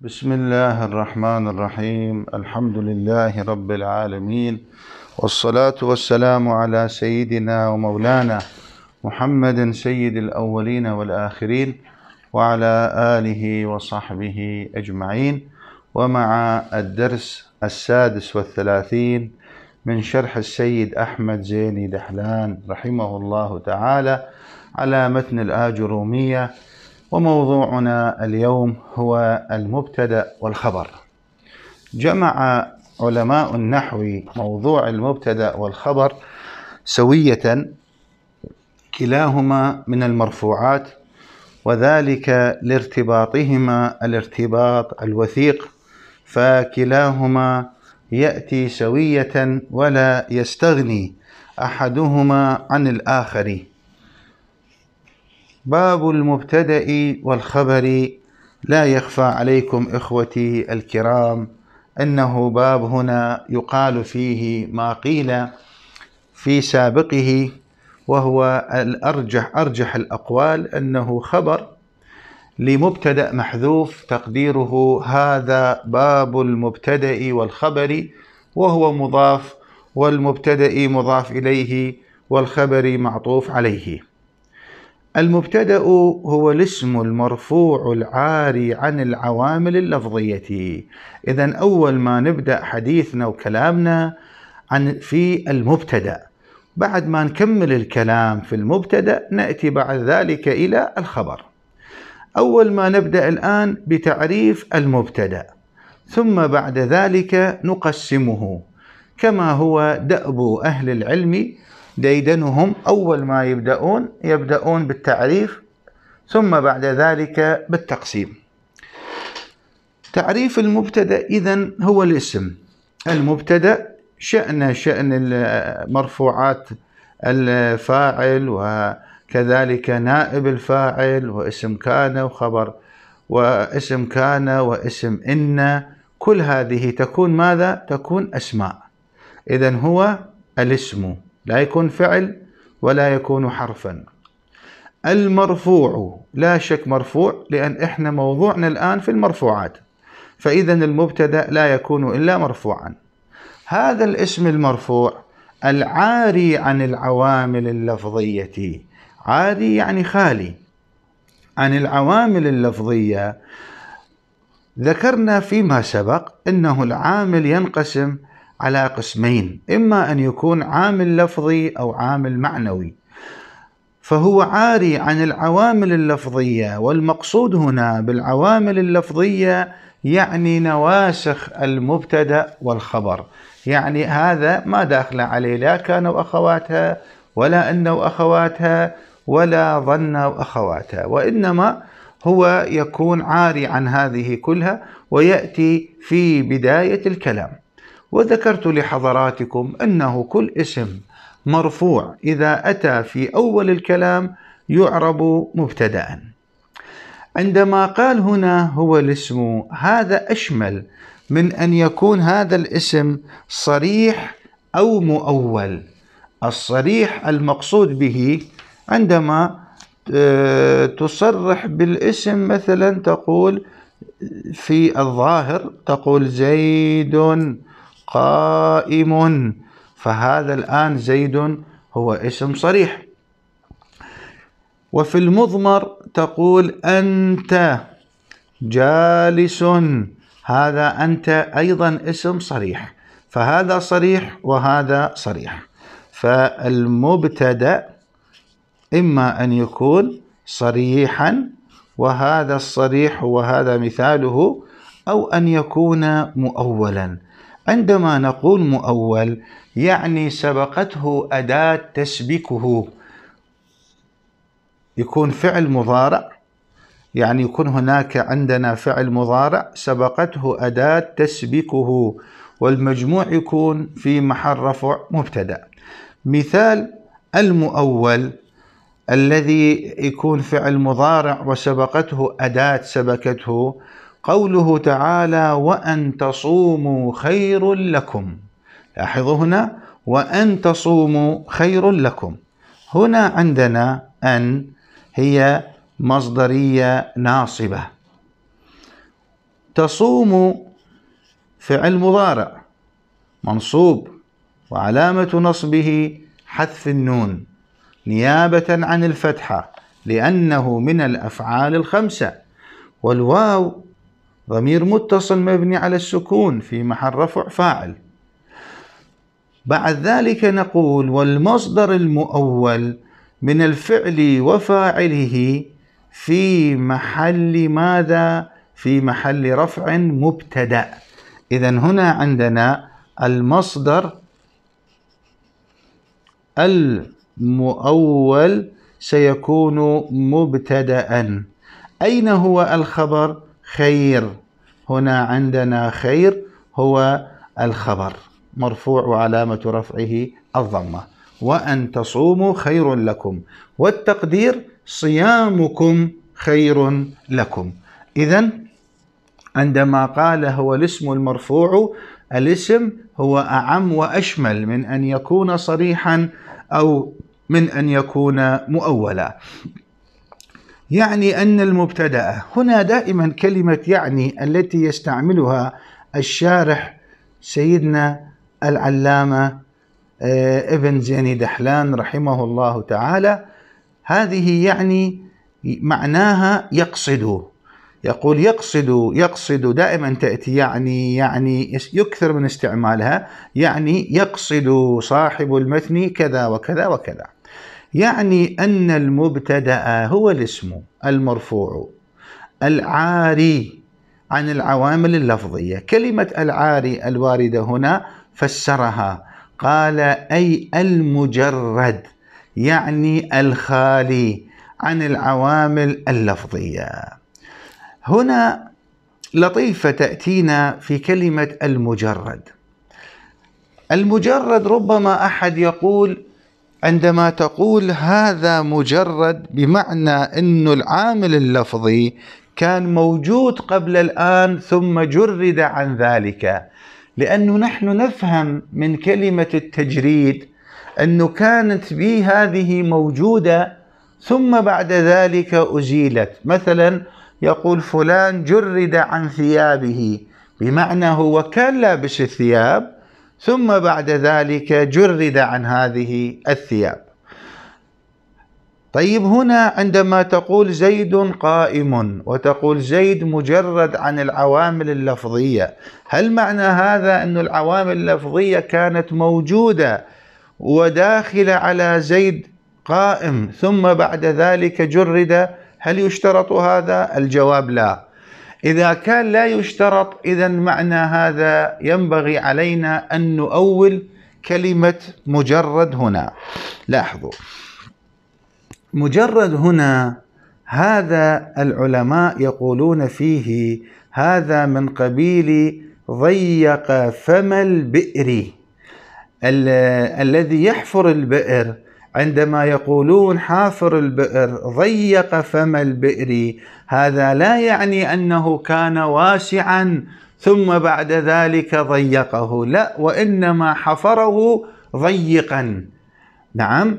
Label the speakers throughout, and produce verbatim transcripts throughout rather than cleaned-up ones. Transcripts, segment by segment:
Speaker 1: بسم الله الرحمن الرحيم. الحمد لله رب العالمين، والصلاة والسلام على سيدنا ومولانا محمد سيد الأولين والآخرين، وعلى آله وصحبه أجمعين. ومع الدرس السادس والثلاثين من شرح السيد أحمد زيني دحلان رحمه الله تعالى على متن الآجرومية، وموضوعنا اليوم هو المبتدأ والخبر. جمع علماء النحو موضوع المبتدأ والخبر سوية، كلاهما من المرفوعات، وذلك لارتباطهما الارتباط الوثيق، فكلاهما يأتي سوية ولا يستغني أحدهما عن الآخر. باب المبتدأ والخبر لا يخفى عليكم إخوتي الكرام أنه باب هنا يقال فيه ما قيل في سابقه، وهو الأرجح أرجح الأقوال أنه خبر لمبتدأ محذوف تقديره هذا باب المبتدأ والخبر، وهو مضاف، والمبتدأ مضاف إليه، والخبر معطوف عليه. المبتدأ هو الاسم المرفوع العاري عن العوامل اللفظية. إذن أول ما نبدأ حديثنا وكلامنا عن في المبتدأ، بعد ما نكمل الكلام في المبتدأ نأتي بعد ذلك إلى الخبر. أول ما نبدأ الآن بتعريف المبتدأ، ثم بعد ذلك نقسمه كما هو دأب أهل العلم ديدنهم. أول ما يبدأون يبدأون بالتعريف، ثم بعد ذلك بالتقسيم. تعريف المبتدأ إذن هو الاسم المبتدأ، شأن شأن المرفوعات الفاعل، وكذلك نائب الفاعل، واسم كان وخبر، واسم كان واسم إن، كل هذه تكون ماذا؟ تكون أسماء. إذن هو الاسم، لا يكون فعل ولا يكون حرفا. المرفوع لا شك مرفوع، لأن إحنا موضوعنا الآن في المرفوعات، فإذا المبتدأ لا يكون إلا مرفوعا. هذا الاسم المرفوع العاري عن العوامل اللفظية، عاري يعني خالي عن العوامل اللفظية. ذكرنا فيما سبق أنه العامل ينقسم على قسمين، إما أن يكون عامل لفظي أو عامل معنوي، فهو عاري عن العوامل اللفظية. والمقصود هنا بالعوامل اللفظية يعني نواسخ المبتدأ والخبر، يعني هذا ما داخل عليه لا كان وأخواتها، ولا أن وأخواتها، ولا ظن وأخواتها، وإنما هو يكون عاري عن هذه كلها ويأتي في بداية الكلام. وذكرت لحضراتكم أنه كل اسم مرفوع إذا أتى في أول الكلام يعرب مبتدأ. عندما قال هنا هو الاسم، هذا أشمل من أن يكون هذا الاسم صريح أو مؤول. الصريح المقصود به عندما تصرح بالاسم، مثلا تقول في الظاهر تقول زيد قائم، فهذا الآن زيد هو اسم صريح. وفي المضمر تقول أنت جالس، هذا أنت أيضا اسم صريح، فهذا صريح وهذا صريح. فالمبتدأ إما أن يكون صريحا، وهذا الصريح وهذا مثاله، أو أن يكون مؤولا. عندما نقول مؤول يعني سبقته أداة تسبكه، يكون فعل مضارع، يعني يكون هناك عندنا فعل مضارع سبقته أداة تسبكه، والمجموع يكون في محل رفع مبتدأ. مثال المؤول الذي يكون فعل مضارع وسبقته أداة سبكته، قوله تعالى وأن تصوموا خير لكم. لاحظوا هنا وأن تصوموا خير لكم، هنا عندنا أن هي مصدرية ناصبة، تصوم فعل مضارع منصوب وعلامة نصبه حذف النون نيابة عن الفتحة لأنه من الأفعال الخمسة، والواو ضمير متصل مبني على السكون في محل رفع فاعل. بعد ذلك نقول والمصدر المؤول من الفعل وفاعله في محل ماذا؟ في محل رفع مبتدأ. إذن هنا عندنا المصدر المؤول سيكون مبتدأ. أين هو الخبر؟ خير. هنا عندنا خير هو الخبر مرفوع وعلامة رفعه الضمة، وأن تصوموا خير لكم، والتقدير صيامكم خير لكم. إذن عندما قال هو الاسم المرفوع، الاسم هو أعم وأشمل من أن يكون صريحا أو من أن يكون مؤولا. يعني أن المبتدأ هنا دائما كلمة يعني التي يستعملها الشارح سيدنا العلامة ابن زين دحلان رحمه الله تعالى، هذه يعني معناها يقصد. يقول يقصد يقصد دائما تأتي يعني يعني يكثر من استعمالها، يعني يقصد صاحب المتن كذا وكذا وكذا. يعني أن المبتدأ هو الاسم المرفوع العاري عن العوامل اللفظية. كلمة العاري الواردة هنا فسرها قال أي المجرد، يعني الخالي عن العوامل اللفظية. هنا لطيفة تأتينا في كلمة المجرد. المجرد ربما أحد يقول عندما تقول هذا مجرد بمعنى أن العامل اللفظي كان موجود قبل الآن ثم جرد عن ذلك، لأنه نحن نفهم من كلمة التجريد أنه كانت به هذه موجودة ثم بعد ذلك أزيلت. مثلا يقول فلان جرد عن ثيابه، بمعنى هو كان لابس الثياب ثم بعد ذلك جرد عن هذه الثياب. طيب هنا عندما تقول زيد قائم وتقول زيد مجرد عن العوامل اللفظية، هل معنى هذا أن العوامل اللفظية كانت موجودة وداخلة على زيد قائم ثم بعد ذلك جرد؟ هل يشترط هذا؟ الجواب لا. إذا كان لا يشترط، إذن معنى هذا ينبغي علينا أن نؤول كلمة مجرد هنا. لاحظوا مجرد هنا هذا العلماء يقولون فيه هذا من قبيل ضيق فم البئر. ال الذي يحفر البئر عندما يقولون حافر البئر ضيق فم البئر، هذا لا يعني أنه كان واسعا ثم بعد ذلك ضيقه، لا، وإنما حفره ضيقا. نعم،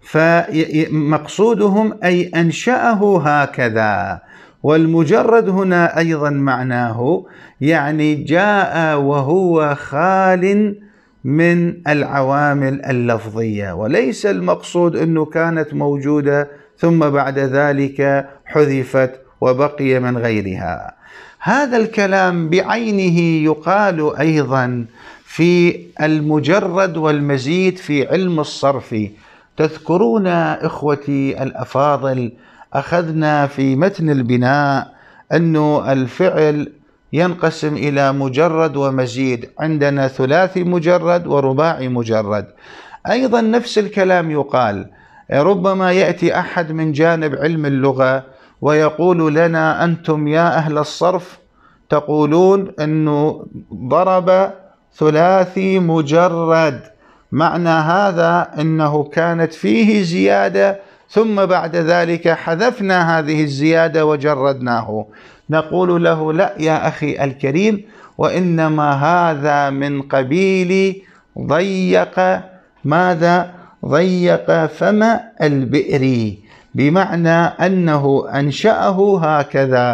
Speaker 1: فمقصودهم أي أنشأه هكذا. والمجرد هنا أيضا معناه يعني جاء وهو خال من العوامل اللفظية، وليس المقصود أنه كانت موجودة ثم بعد ذلك حذفت وبقي من غيرها. هذا الكلام بعينه يقال أيضا في المجرد والمزيد في علم الصرف. تذكرون إخوتي الأفاضل أخذنا في متن البناء أنه الفعل ينقسم إلى مجرد ومزيد، عندنا ثلاثي مجرد ورباعي مجرد. أيضا نفس الكلام يقال، ربما يأتي أحد من جانب علم اللغة ويقول لنا أنتم يا أهل الصرف تقولون أنه ضرب ثلاثي مجرد، معنى هذا أنه كانت فيه زيادة ثم بعد ذلك حذفنا هذه الزيادة وجردناه. نقول له لا يا أخي الكريم، وإنما هذا من قبيل ضيق ماذا؟ ضيق فم البئر، بمعنى أنه أنشأه هكذا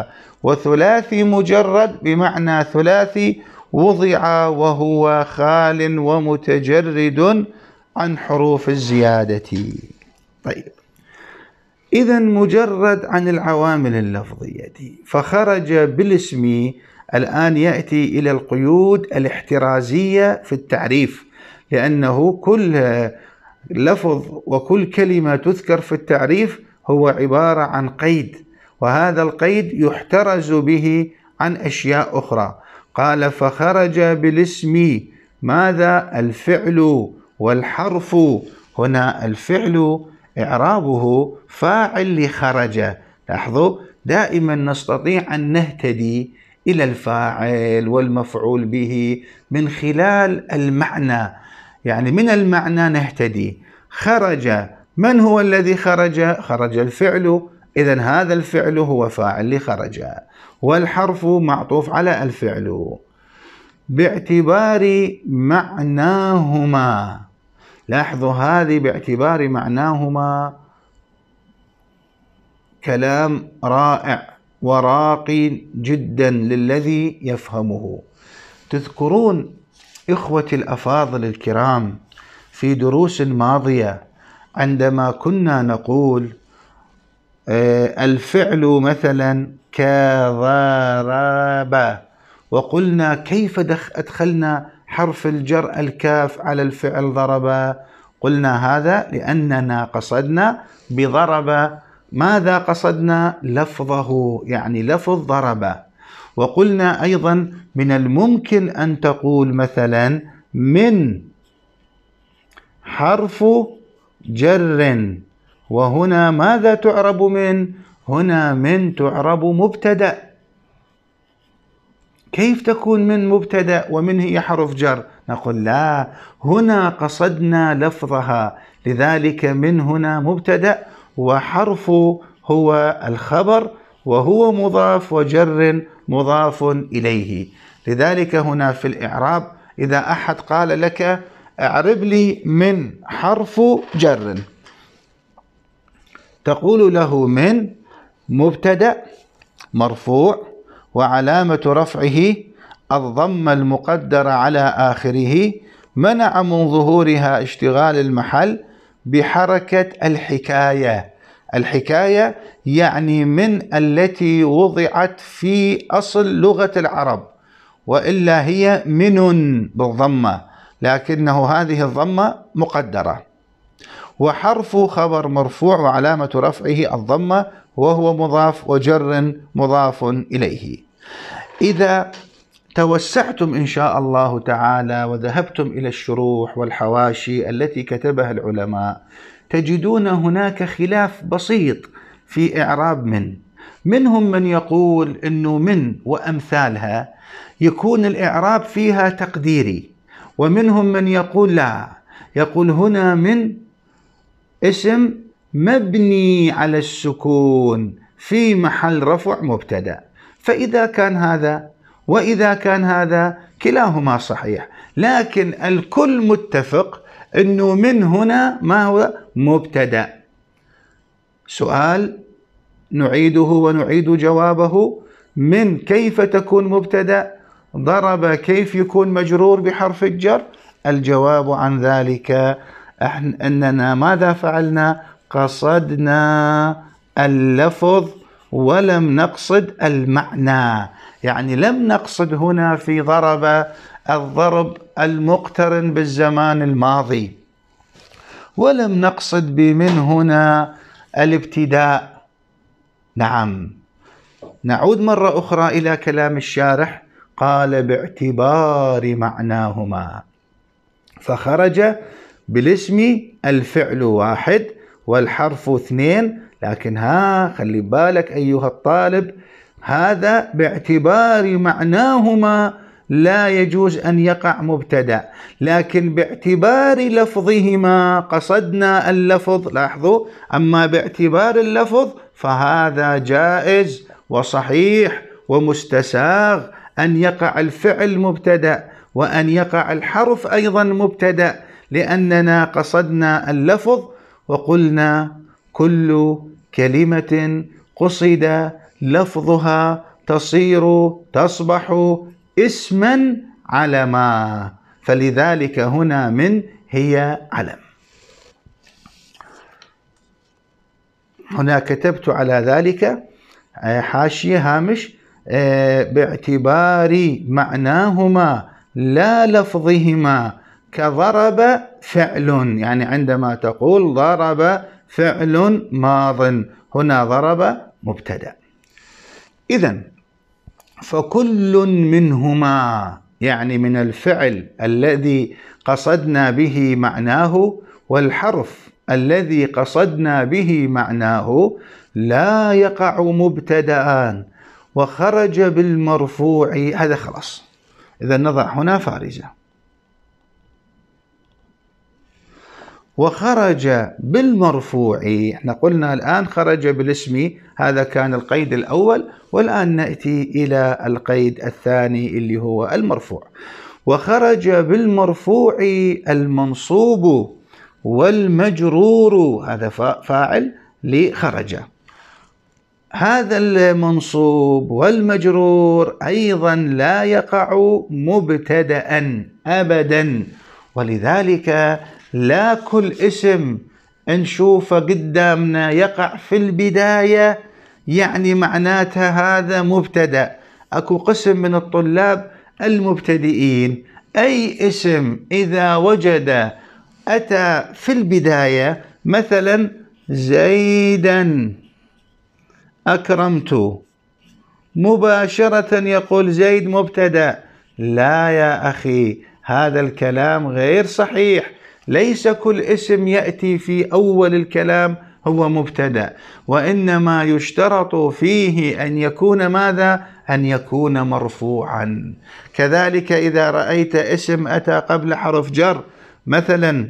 Speaker 1: وثلاثي مجرد بمعنى ثلاثي وضع وهو خال ومتجرد عن حروف الزيادة. طيب، إذا مجرد عن العوامل اللفظية، فخرج بالاسم. الآن يأتي إلى القيود الاحترازية في التعريف، لأنه كل لفظ وكل كلمة تذكر في التعريف هو عبارة عن قيد، وهذا القيد يحترز به عن أشياء أخرى. قال فخرج بالاسم ماذا؟ الفعل والحرف. هنا الفعل إعرابه فاعل لخرج. لاحظوا دائما نستطيع أن نهتدي إلى الفاعل والمفعول به من خلال المعنى، يعني من المعنى نهتدي. خرج، من هو الذي خرج؟ خرج الفعل، إذن هذا الفعل هو فاعل لخرج، والحرف معطوف على الفعل باعتبار معناهما. لاحظوا هذه باعتبار معناهما كلام رائع وراقي جدا للذي يفهمه. تذكرون إخوتي الأفاضل الكرام في دروس ماضية عندما كنا نقول الفعل مثلا كضرب، وقلنا كيف أدخلنا حرف الجر الكاف على الفعل ضرب؟ قلنا هذا لأننا قصدنا بضرب ماذا؟ قصدنا لفظه، يعني لفظ ضرب. وقلنا أيضا من الممكن أن تقول مثلا من حرف جر، وهنا ماذا تعرب من؟ هنا من تعرب مبتدأ. كيف تكون من مبتدأ ومن هي حرف جر؟ نقول لا، هنا قصدنا لفظها، لذلك من هنا مبتدأ وحرف هو الخبر، وهو مضاف وجر مضاف إليه. لذلك هنا في الإعراب إذا أحد قال لك أعرب لي من حرف جر، تقول له من مبتدأ مرفوع وعلامة رفعه الضمة المقدرة على آخره، منع من ظهورها اشتغال المحل بحركة الحكاية. الحكاية يعني من التي وضعت في أصل لغة العرب، وإلا هي من بالضمة، لكنه هذه الضمة مقدرة. وحرف خبر مرفوع وعلامة رفعه الضمة وهو مضاف وجر مضاف إليه. إذا توسعتم إن شاء الله تعالى وذهبتم إلى الشروح والحواشي التي كتبها العلماء، تجدون هناك خلاف بسيط في إعراب من. منهم من يقول إنه من وأمثالها يكون الإعراب فيها تقديري، ومنهم من يقول لا، يقول هنا من اسم مبني على السكون في محل رفع مبتدأ. فإذا كان هذا وإذا كان هذا كلاهما صحيح، لكن الكل متفق أنه من هنا ما هو مبتدأ. سؤال نعيده ونعيد جوابه: من كيف تكون مبتدأ؟ ضرب كيف يكون مجرور بحرف الجر؟ الجواب عن ذلك أننا ماذا فعلنا؟ قصدنا اللفظ ولم نقصد المعنى. يعني لم نقصد هنا في ضرب الضرب المقترن بالزمان الماضي، ولم نقصد بمن هنا الابتداء. نعم، نعود مرة أخرى إلى كلام الشارح. قال باعتبار معناهما، فخرج بالاسم الفعل واحد والحرف اثنين، لكن ها خلي بالك أيها الطالب، هذا باعتبار معناهما لا يجوز أن يقع مبتدأ، لكن باعتبار لفظهما قصدنا اللفظ. لاحظوا، أما باعتبار اللفظ فهذا جائز وصحيح ومستساغ أن يقع الفعل مبتدأ وأن يقع الحرف أيضا مبتدأ، لأننا قصدنا اللفظ. وقلنا كل كلمة قصد لفظها تصير تصبح اسما علما، فلذلك هنا من هي علم. هنا كتبت على ذلك حاشية هامش باعتبار معناهما لا لفظهما كضرب فعل، يعني عندما تقول ضرب فعل ماض، هنا ضرب مبتدأ. إذن فكل منهما، يعني من الفعل الذي قصدنا به معناه والحرف الذي قصدنا به معناه لا يقع مبتدأان وخرج بالمرفوع، هذا خلاص. إذا نضع هنا فارزة. وخرج بالمرفوع، احنا قلنا الآن خرج بالاسم، هذا كان القيد الأول، والآن نأتي إلى القيد الثاني اللي هو المرفوع. وخرج بالمرفوع المنصوب والمجرور، هذا فاعل لخرج. هذا المنصوب والمجرور أيضا لا يقع مبتدأ أبدا، ولذلك لا كل اسم نشوفه قدامنا يقع في البداية يعني معناتها هذا مبتدأ. أكو قسم من الطلاب المبتدئين أي اسم إذا وجد أتى في البداية، مثلا زيدا أكرمت، مباشرة يقول زيد مبتدأ. لا يا أخي، هذا الكلام غير صحيح. ليس كل اسم يأتي في أول الكلام هو مبتدأ، وإنما يشترط فيه أن يكون ماذا؟ أن يكون مرفوعا. كذلك إذا رأيت اسم أتى قبل حرف جر، مثلا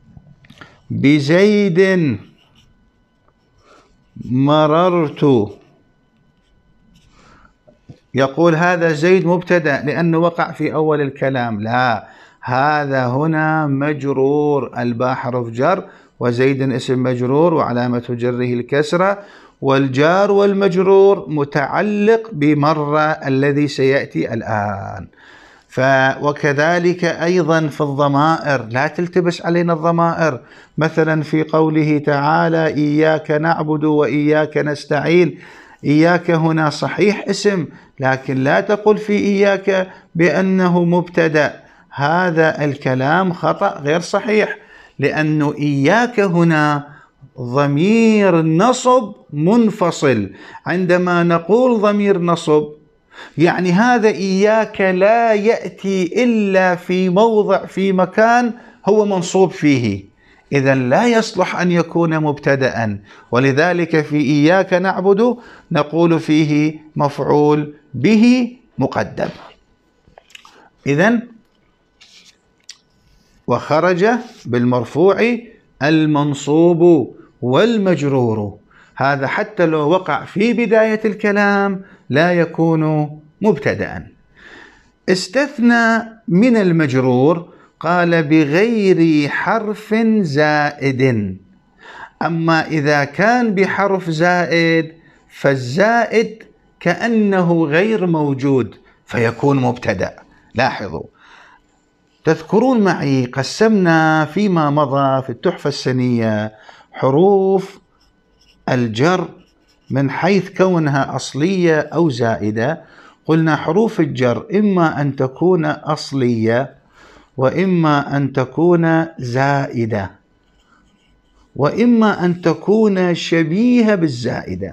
Speaker 1: بزيد مررت، يقول هذا زيد مبتدأ لأنه وقع في أول الكلام. لا، هذا هنا مجرور، الباء حرف جر، وزيد اسم مجرور وعلامة جره الكسرة، والجار والمجرور متعلق بمر الذي سيأتي الآن. ف وكذلك أيضا في الضمائر، لا تلتبس علينا الضمائر. مثلا في قوله تعالى إياك نعبد وإياك نستعين، إياك هنا صحيح اسم، لكن لا تقل في إياك بأنه مبتدأ، هذا الكلام خطأ غير صحيح، لأنه إياك هنا ضمير نصب منفصل. عندما نقول ضمير نصب يعني هذا إياك لا يأتي إلا في موضع في مكان هو منصوب فيه، إذا لا يصلح أن يكون مبتدأ. ولذلك في إياك نعبد نقول فيه مفعول به مقدم. إذن وخرج بالمرفوع المنصوب والمجرور، هذا حتى لو وقع في بداية الكلام لا يكون مبتدأ. استثنى من المجرور، قال بغير حرف زائد. أما إذا كان بحرف زائد فالزائد كأنه غير موجود فيكون مبتدأ. لاحظوا، تذكرون معي قسمنا فيما مضى في التحفة السنية حروف الجر من حيث كونها أصلية أو زائدة. قلنا حروف الجر إما أن تكون أصلية، وإما أن تكون زائدة، وإما أن تكون شبيهة بالزائدة.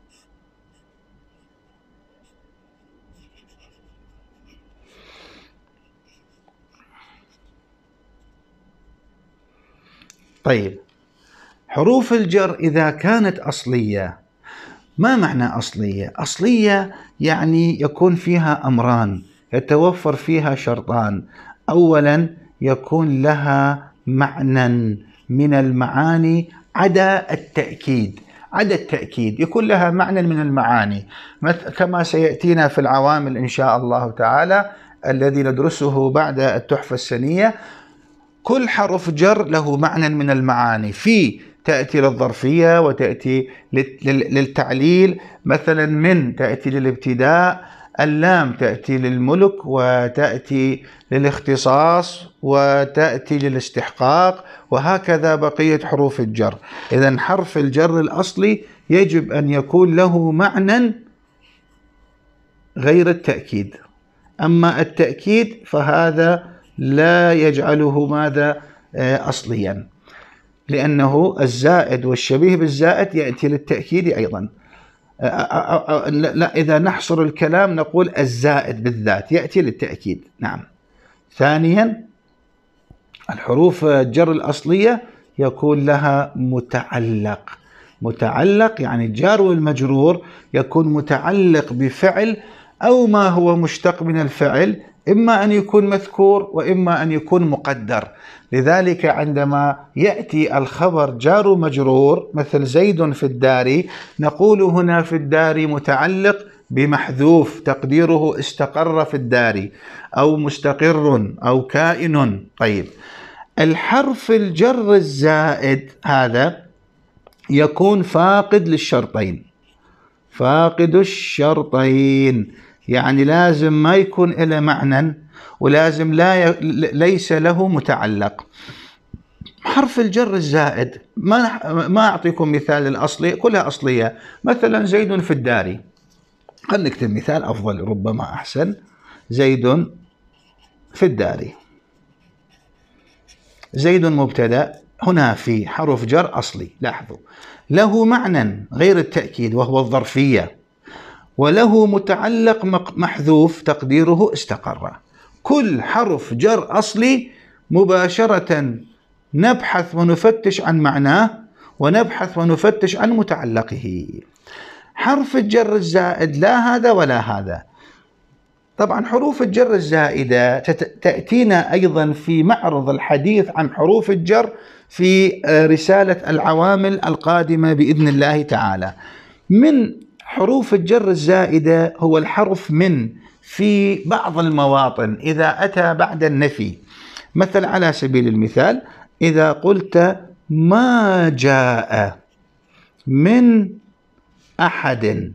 Speaker 1: طيب، حروف الجر إذا كانت أصلية، ما معنى أصلية؟ أصلية يعني يكون فيها أمران، يتوفر فيها شرطان. أولا يكون لها معنى من المعاني عدا التأكيد، عدا التأكيد يكون لها معنى من المعاني، كما سيأتينا في العوامل إن شاء الله تعالى الذي ندرسه بعد التحفة السنية. كل حرف جر له معنى من المعاني، في تأتي للظرفية وتأتي للتعليل، مثلا من تأتي للابتداء، اللام تأتي للملك وتأتي للاختصاص وتأتي للاستحقاق، وهكذا بقية حروف الجر. إذن حرف الجر الأصلي يجب أن يكون له معنى غير التأكيد، أما التأكيد فهذا لا يجعله ماذا أصليا، لأنه الزائد والشبيه بالزائد يأتي للتأكيد أيضا. لا، إذا نحصر الكلام نقول الزائد بالذات يأتي للتأكيد. نعم. ثانيا، الحروف الجر الأصلية يكون لها متعلق. متعلق يعني الجار والمجرور يكون متعلق بفعل أو ما هو مشتق من الفعل، إما أن يكون مذكور وإما أن يكون مقدر. لذلك عندما يأتي الخبر جار ومجرور مثل زيد في الدار، نقول هنا في الدار متعلق بمحذوف تقديره استقر في الدار، أو مستقر أو كائن. طيب، الحرف الجر الزائد هذا يكون فاقد للشرطين، فاقد الشرطين، يعني لازم ما يكون له معنى، ولازم لا ي... ليس له متعلق. حرف الجر الزائد ما ما أعطيكم مثال الأصلي، كلها أصلية. مثلا زيد في الدار، خلينا نكتب مثال أفضل ربما أحسن. زيد في الدار، زيد مبتدأ، هنا في حرف جر أصلي، لاحظوا له معنى غير التأكيد وهو الظرفية، وله متعلق محذوف تقديره استقر. كل حرف جر أصلي مباشرة نبحث ونفتش عن معناه، ونبحث ونفتش عن متعلقه. حرف الجر الزائد لا هذا ولا هذا. طبعا حروف الجر الزائدة تأتينا أيضا في معرض الحديث عن حروف الجر في رسالة العوامل القادمة بإذن الله تعالى. من حروف الجر الزائدة هو الحرف من في بعض المواطن إذا أتى بعد النفي. مثل على سبيل المثال، إذا قلت ما جاء من أحد،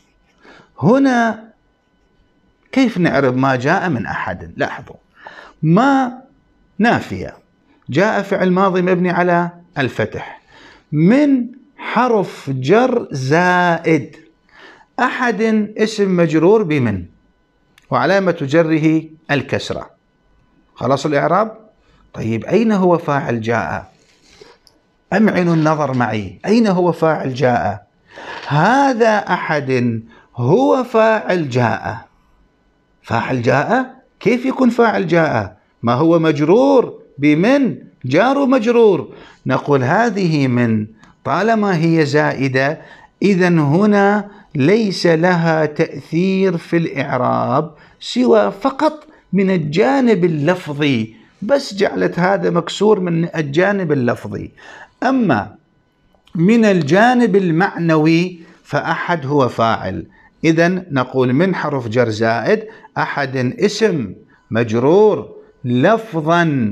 Speaker 1: هنا كيف نعرف ما جاء من أحد؟ لاحظوا، ما نافية، جاء فعل ماضي مبني على الفتح، من حرف جر زائد، أحد اسم مجرور بمن وعلامة جره الكسرة. خلاص الإعراب؟ طيب، أين هو فاعل جاء؟ أمعنوا النظر معي، أين هو فاعل جاء؟ هذا أحد هو فاعل جاء. فاعل جاء كيف يكون فاعل جاء؟ ما هو مجرور بمن، جار مجرور. نقول هذه من طالما هي زائدة، إذن هنا ليس لها تأثير في الإعراب سوى فقط من الجانب اللفظي، بس جعلت هذا مكسور من الجانب اللفظي. أما من الجانب المعنوي فأحد هو فاعل. إذن نقول من حرف جر زائد، أحد اسم مجرور لفظا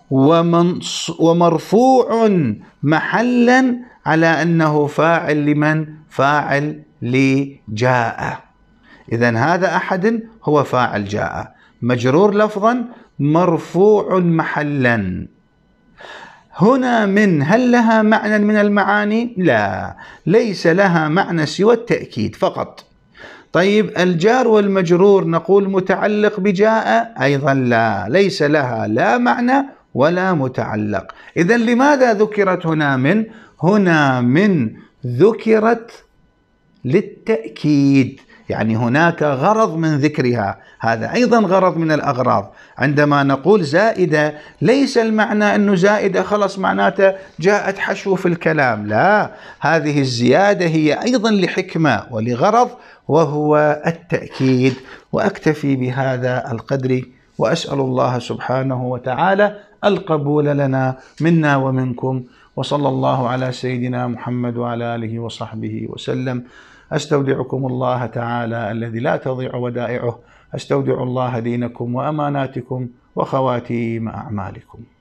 Speaker 1: ومرفوع محلا على أنه فاعل لمن؟ فاعل لجاء. إذن هذا أحد هو فاعل جاء، مجرور لفظا مرفوع محلا. هنا من هل لها معنى من المعاني؟ لا، ليس لها معنى سوى التأكيد فقط. طيب، الجار والمجرور نقول متعلق بجاء، أيضا لا، ليس لها لا معنى ولا متعلق. إذن لماذا ذكرت هنا من؟ هنا من ذكرت للتأكيد، يعني هناك غرض من ذكرها، هذا أيضا غرض من الأغراض. عندما نقول زائدة ليس المعنى أنه زائدة خلص معناته جاءت حشو في الكلام، لا، هذه الزيادة هي أيضا لحكمة ولغرض، وهو التأكيد. وأكتفي بهذا القدر، وأسأل الله سبحانه وتعالى القبول لنا منا ومنكم، وصلى الله على سيدنا محمد وعلى آله وصحبه وسلم. أستودعكم الله تعالى الذي لا تضيع ودائعه، أستودع الله دينكم وأماناتكم وخواتيم أعمالكم.